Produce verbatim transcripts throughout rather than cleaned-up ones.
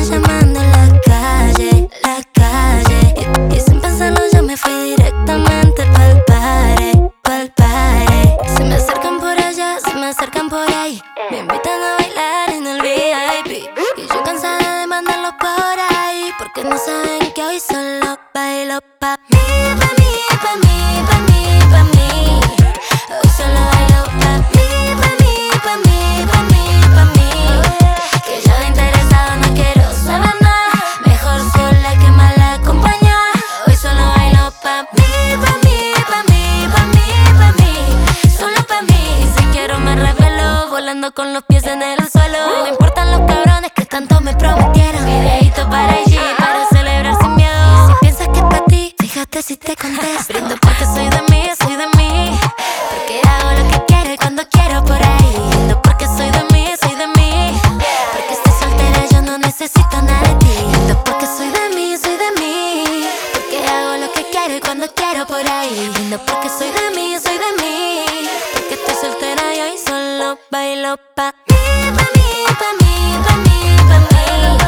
llamando en la calle, la calle. Y, y sin pensarlo ya me fui directamente pa'l party, pa'l party. Se me acercan por allá, se me acercan por ahí, me invitan a bailar en el V I P. Y yo cansada de mandarlos por ahí, porque no saben que hoy solo bailo pa' mí, pa' mí, pa' mí, pa' mí, pa' mí. Hoy solo bailo pa' mí, pa' mí, pa' mí, pa' mí, pa' mí. Que yo de interesado no quiero saber nada, mejor sola que mal acompañada. Hoy solo bailo pa' mí, pa' mí, pa' mí, pa' mí, pa' mí. Solo pa' mí, si quiero me revelo, volando con los pies en el suelo. No importan los cabrones que tanto me prometieron, videíto para I G, para celebrar sin miedo. Si piensas que es pa' ti, fíjate si te contesto. Brindo porque soy de mí, soy de mí, porque hago lo que quiero y cuando quiero por ahí. Brindo porque soy de mí, soy de mí, porque estoy soltera, yo no necesito nada de ti. Brindo porque soy de mí, soy de mí, porque hago lo que quiero y cuando quiero por ahí. Brindo porque soy de mí, soy de mí, porque estoy soltera y hoy solo bailo pa' mí, pa' mí, pa' mí, pa' mí, pa' mí.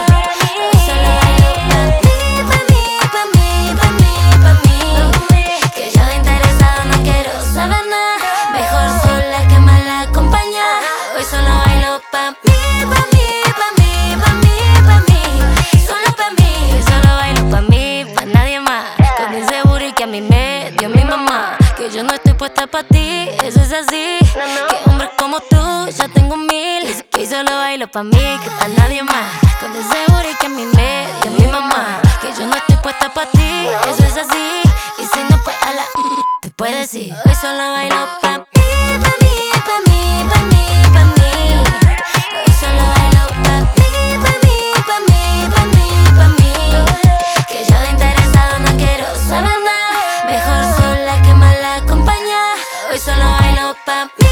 Hoy solo bailo pa' mí, pa' mí, pa' mí, pa' mí, pa' mí. Que yo de interesado no quiero saber nada, mejor sola que mal acompañada. Hoy solo bailo pa' mí, pa' mí, pa' mí, pa' mí, pa' mí. Solo pa' mí, hoy solo bailo pa' mí, pa' nadie más. Con ese booty que a mí me dio mi mamá, que yo no estoy puesta pa' ti, eso es así. Que hombres como tú ya tengo mil, y que hoy solo bailo pa' mí, que pa' nadie más. Con ese booty que a mí me dio mi mamá, que yo no estoy puesta pa' ti, eso es así. Y si no pues a la te puedes ir. Hoy solo bailo pa' mí, pa' mí, pa' mí, pa' mí, pa' mí. Hoy solo bailo pa' mí, pa' mí, pa' mí, pa' mí, pa' mí. Que yo de interesado no quiero saber nada, mejor sola que mal acompañada. Hoy solo bailo pa' mí.